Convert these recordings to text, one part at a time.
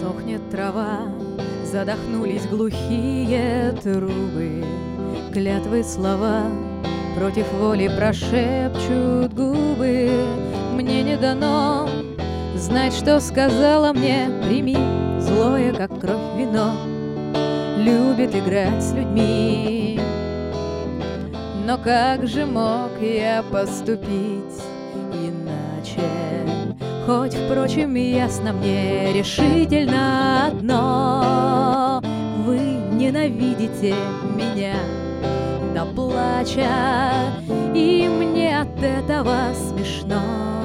Сохнет трава, задохнулись глухие трубы, клятвы слова против воли прошепчут губы. Мне не дано знать, что сказала мне. Прими злое, как кровь, вино. Любит играть с людьми. Но как же мог я поступить иначе? Хоть, впрочем, ясно мне решительно одно: вы ненавидите меня до плача, и мне от этого смешно.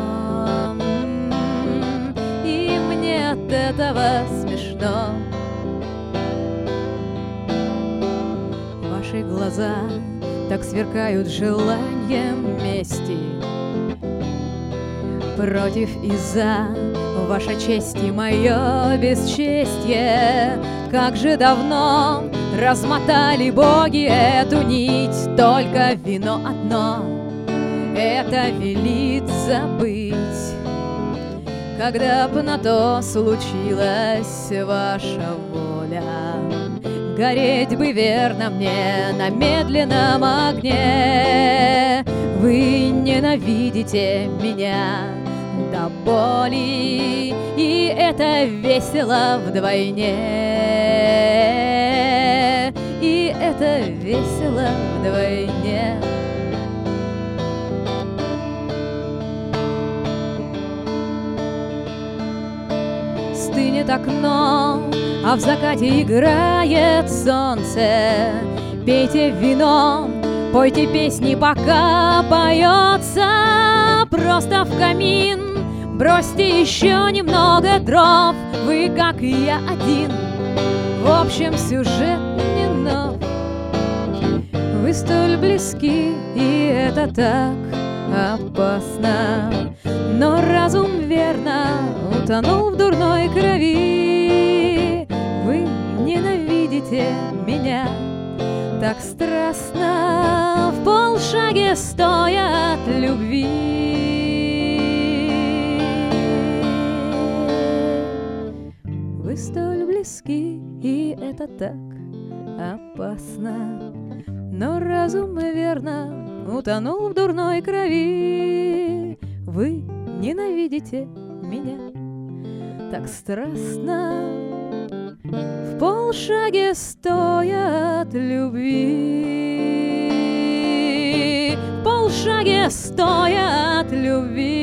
И мне от этого смешно. Ваши глаза так сверкают желанием мести. Против и за ваша честь и мое бесчестье. Как же давно размотали боги эту нить. Только вино одно это велит забыть. Когда б на то случилась ваша воля, гореть бы верно мне на медленном огне. Вы ненавидите меня до боли, и это весело вдвойне. И это весело вдвойне. Стынет окно, а в закате играет солнце. Пейте вино, пойте песни, пока поется. Просто в камин бросьте еще немного дров. Вы, как и я, один. В общем, сюжет не нов. Вы столь близки, и это так опасно. Но разум верно утонул в дурной крови. Вы ненавидите меня так страстно, в полшаге стоя от любви. Вы столь близки, и это так опасно. Но разум верно утонул в дурной крови. Вы ненавидите меня так страстно, в полшаге стоя от любви. В полшаге стоя от любви.